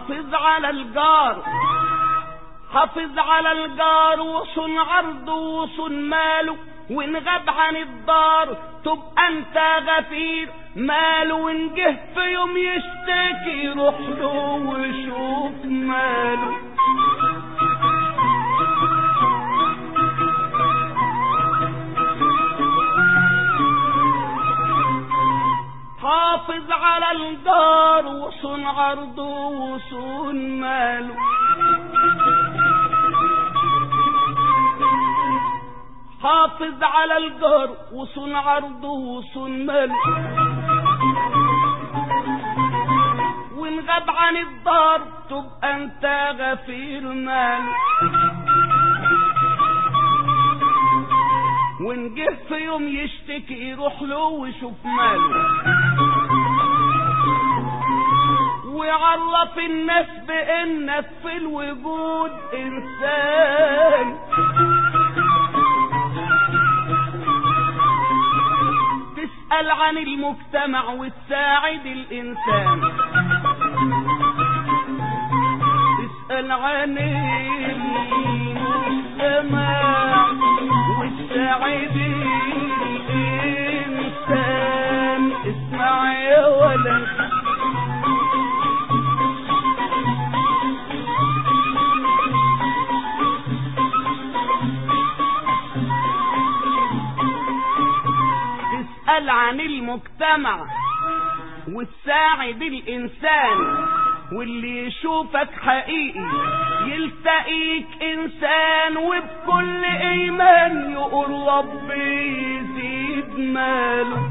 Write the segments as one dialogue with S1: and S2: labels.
S1: حافظ على الجار، حافظ على الجار وصن عرضه وصن ماله، وان غاب عن الدار تبقى انت غفير ماله، وان جه في يوم يشتكي روح له وشوف ماله. حافظ على الجار وصن عرضه وصن ماله، حافظ على الجار وصن عرضه وصن ماله، وان غاب عن الدار تبقى انت غفير ماله، وان جه في يوم يشتكي روح له وشوف ماله، ويعرف الناس بانك في الوجود انسان، تسأل عن المجتمع وتساعد الانسان، تسأل عن المجتمع وتساعد الانسان. اسمع يا ولد، تسأل عن المجتمع وتساعد الإنسان، واللي يشوفك حقيقي يلتقيك إنسان، وبكل إيمان يقول ربي يزيد ماله.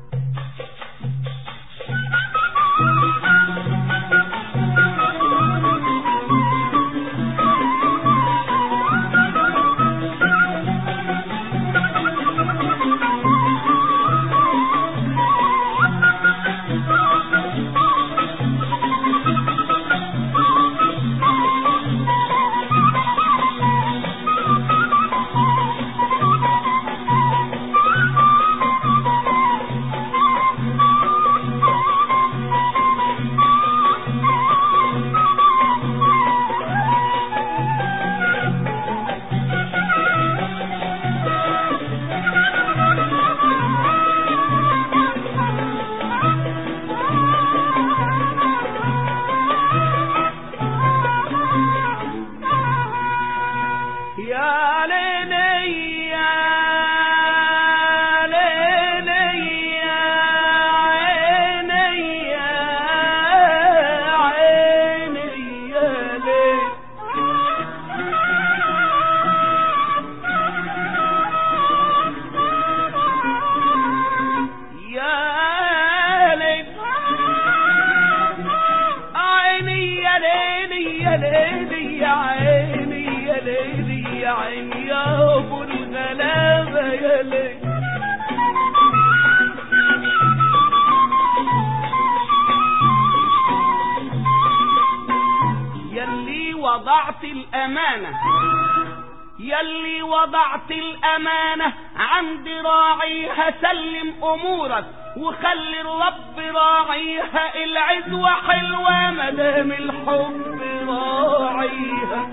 S1: وضعت الأمانة، يلي وضعت الأمانة عند راعيها، سلم أمورك وخلي الرب راعيها، العزوة حلوة مدام الحب راعيها.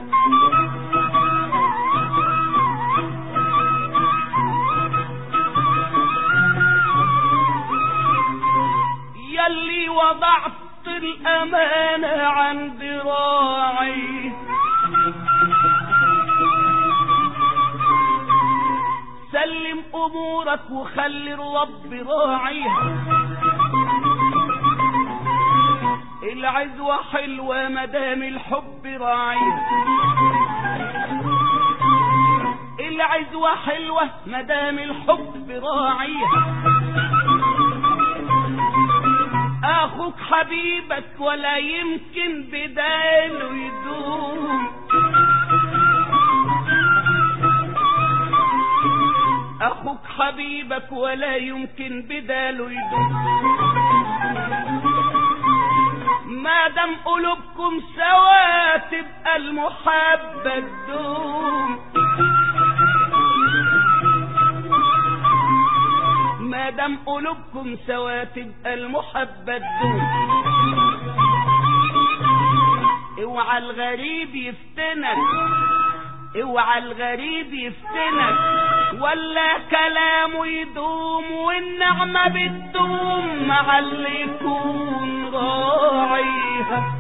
S1: يلي وضعت الأمانة عند راعي، سلم أمورك وخلي الرب راعيها، العزوة حلوة مدام الحب راعيها، العزوة حلوة مدام الحب راعيها. اخوك حبيبك ولا يمكن بداله يدوم، اخوك حبيبك ولا يمكن بداله يدوم، ما دام قلوبكم سوا تبقى المحبة تدوم، ما دام قلوبكم سوا تبقى المحبة تدوم. اوعى الغريب يفتنك، اوعى الغريب يفتنك، ولا كلامه يدوم والنعمة بتدوم مع اللي يكون راعيها.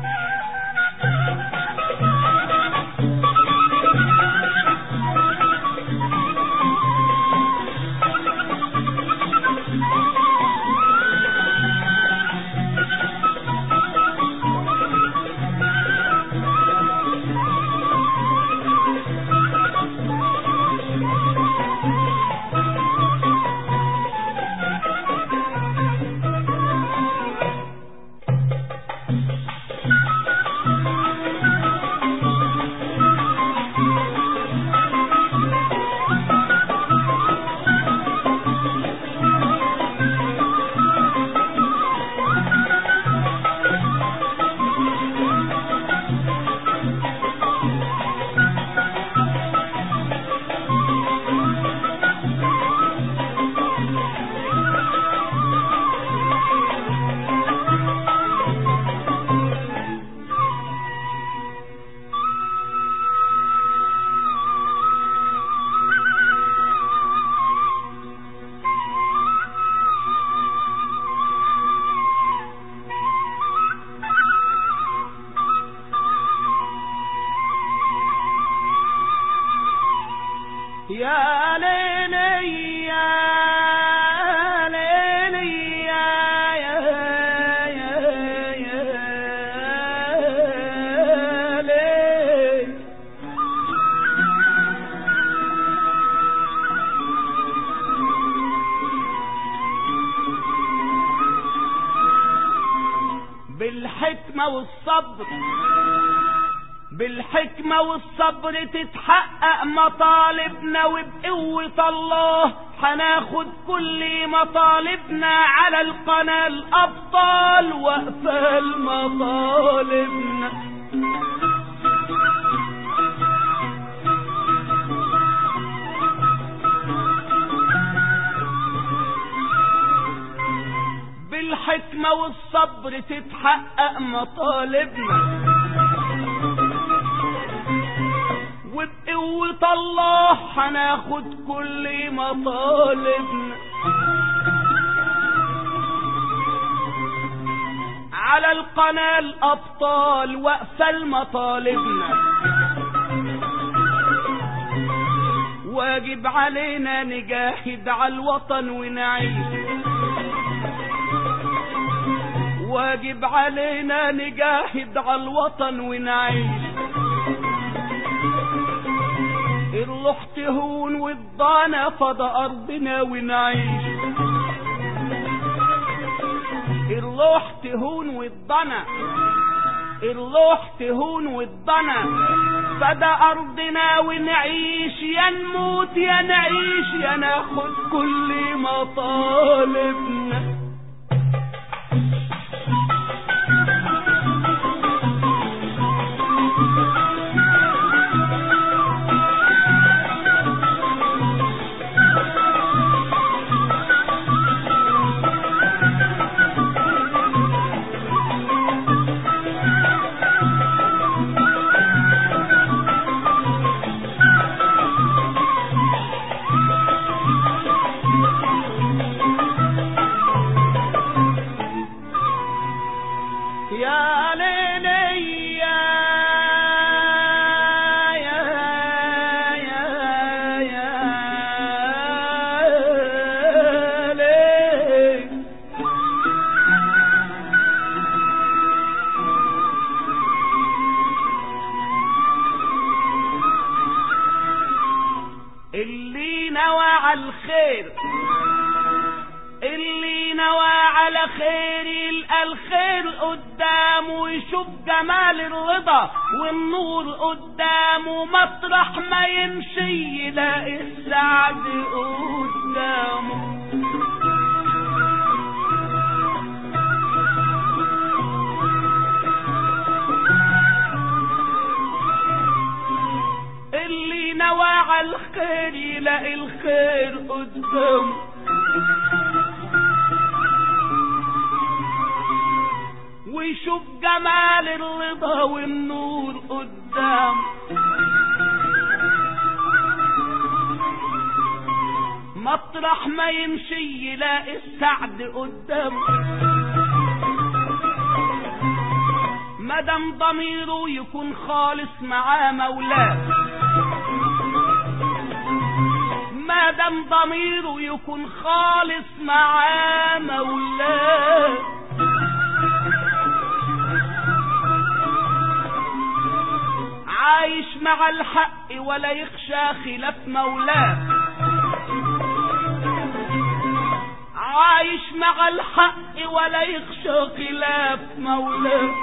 S1: يا ليلي يا ليلي يا ليلي، بالحكمة والصبر، بالحكمة والصبر تتحقق مطالبنا، وبقوة الله هناخد كل مطالبنا على القناة الأبطال وأقفال مطالبنا. بالحكمة والصبر تتحقق مطالبنا، وبقوة الله هناخد كل مطالبنا على القناة الأبطال وأقفل مطالبنا. واجب علينا نجاهد على الوطن ونعيش، واجب علينا نجاهد على الوطن ونعيش. الروح تهون والضنا فضى أرضنا ونعيش، الروح تهون والضنا، الروح تهون والضنا فضى أرضنا ونعيش، يا نموت يا نعيش يا ناخد كل مطالبنا. يا ليلي يا ليلي، اللي نوى على الخير، اللي نوى على خير يلقى الخير قدامه، يشوف جمال الرضا والنور قدامه، مطرح ما يمشي يلاقي السعد قدامه. اللي نوى على الخير يلاقي الخير قدامه، ويشوف جمال الرضا والنور قدام. مطرح ما يمشي يلاقي السعد قدامه، مدام ضميره يكون خالص مع مولاه، مادام ضميره يكون خالص مع مولاه. عايش مع الحق ولا يخشى خلاف مولاه، عايش مع الحق ولا يخشى خلاف مولاه.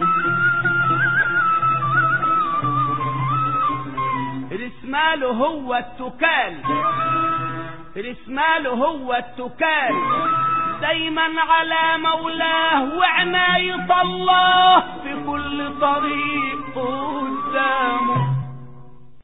S1: رسماله هو التكال، رسماله هو التكال، دايما على مولاه وعناية الله في كل طريق قدامه.